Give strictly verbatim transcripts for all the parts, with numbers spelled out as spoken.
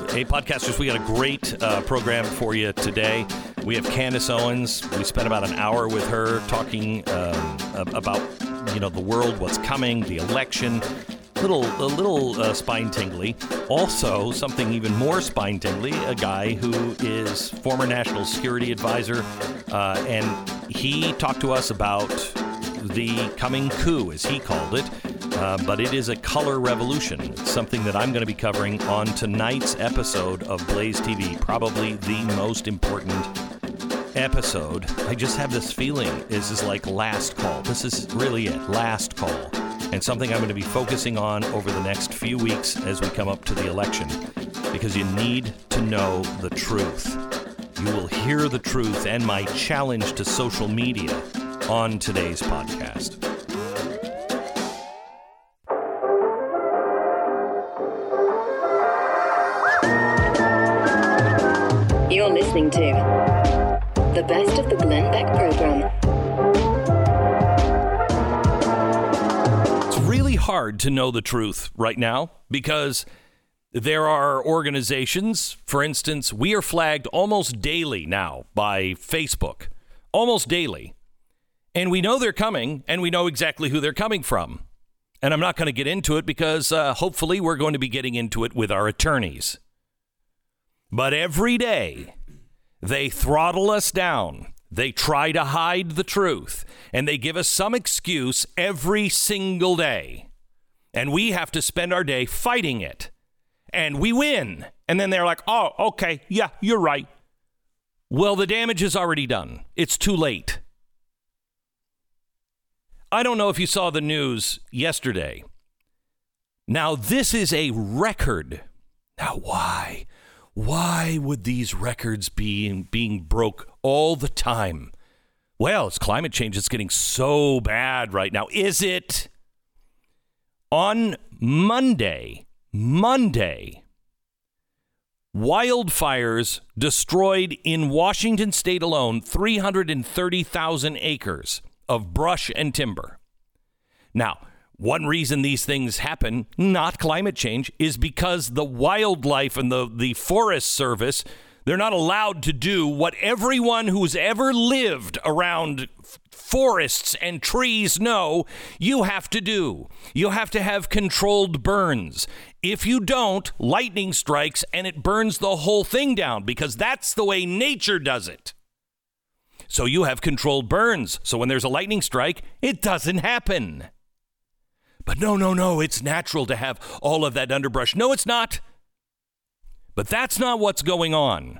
Hey, podcasters, we got a great uh, program for you today. We have Candace Owens. We spent about an hour with her talking um, about, you know, the world, what's coming, the election. Little, a little uh, spine tingly. Also, something even more spine tingly, a guy who is former national security advisor, uh, and he talked to us about the coming coup, as he called it. Uh, but it is a color revolution. It's something that I'm going to be covering on tonight's episode of Blaze T V. Probably the most important episode. I just have this feeling this is like last call. This is really it, last call. And something I'm going to be focusing on over the next few weeks as we come up to the election. Because you need to know the truth. You will hear the truth and my challenge to social media on today's podcast. You're listening to the best of the Glenn Beck program. It's really hard to know the truth right now because there are organizations, for instance, we are flagged almost daily now by Facebook, almost daily. And we know they're coming and we know exactly who they're coming from. And I'm not going to get into it because uh, hopefully we're going to be getting into it with our attorneys. But every day, they throttle us down. They try to hide the truth. And they give us some excuse every single day. And we have to spend our day fighting it. And we win. And then they're like, oh, okay, yeah, you're right. Well, the damage is already done. It's too late. I don't know if you saw the news yesterday. Now, this is a record. Now, why? Why would these records be being broke all the time? Well, it's climate change. It's getting so bad right now. Is it? On Monday, Monday, wildfires destroyed in Washington state alone three hundred thirty thousand acres of brush and timber. Now, one reason these things happen, not climate change, is because the wildlife and the, the Forest Service, they're not allowed to do what everyone who's ever lived around f- forests and trees know you have to do. You have to have controlled burns. If you don't, lightning strikes and it burns the whole thing down because that's the way nature does it. So you have controlled burns. So when there's a lightning strike, it doesn't happen. But no, no, no, it's natural to have all of that underbrush. No, it's not. But that's not what's going on.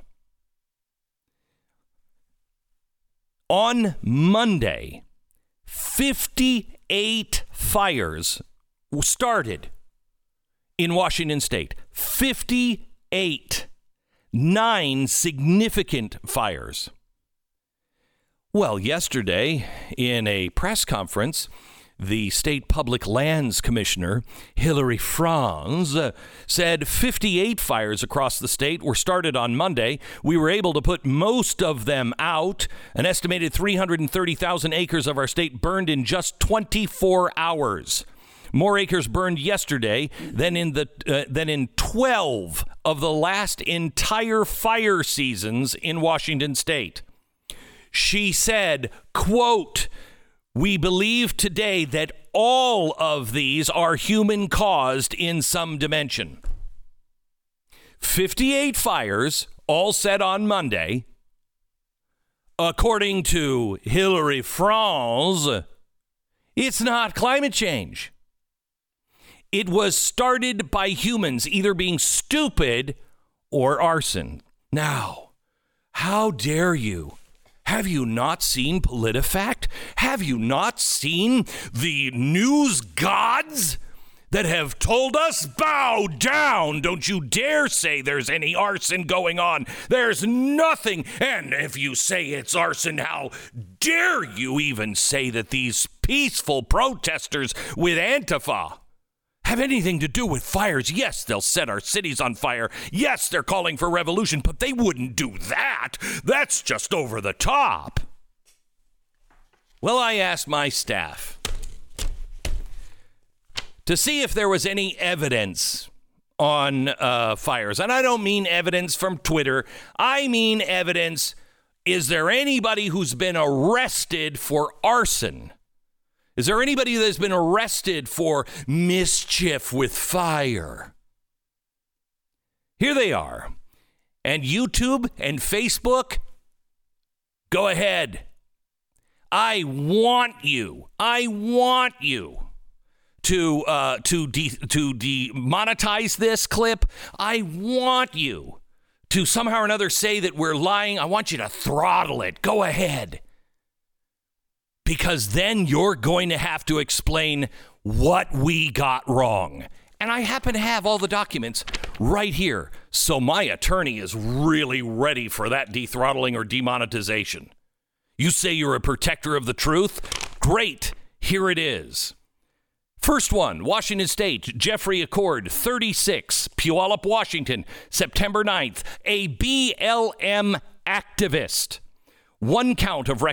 On Monday, fifty-eight fires started in Washington state. fifty-eight. Nine significant fires. Well, yesterday in a press conference, the State Public Lands Commissioner, Hilary Franz, uh, said fifty-eight fires across the state were started on Monday. We were able to put most of them out. An estimated three hundred thirty thousand acres of our state burned in just twenty-four hours. More acres burned yesterday than in the uh, than in twelve of the last entire fire seasons in Washington state. She said, quote, "We believe today that all of these are human-caused in some dimension." fifty-eight fires, all set on Monday. According to Hilary Franz, it's not climate change. It was started by humans either being stupid or arson. Now, how dare you? Have you not seen PolitiFact? Have you not seen the news gods that have told us, bow down, don't you dare say there's any arson going on. There's nothing. And if you say it's arson, how dare you even say that these peaceful protesters with Antifa have anything to do with fires? Yes, they'll set our cities on fire. Yes, they're calling for revolution, but they wouldn't do that. That's just over the top. Well, I asked my staff to see if there was any evidence on uh, fires. And I don't mean evidence from Twitter. I mean evidence. Is there anybody who's been arrested for arson? Is there anybody that's been arrested for mischief with fire? Here they are. And YouTube and Facebook, go ahead. I want you. I want you to uh, to de- to demonetize this clip. I want you to somehow or another say that we're lying. I want you to throttle it. Go ahead. Because then you're going to have to explain what we got wrong. And I happen to have all the documents right here. So my attorney is really ready for that dethrottling or demonetization. You say you're a protector of the truth? Great. Here it is. First one, Washington State, Jeffrey Accord, thirty-six, Puyallup, Washington, September ninth, a B L M activist. One count of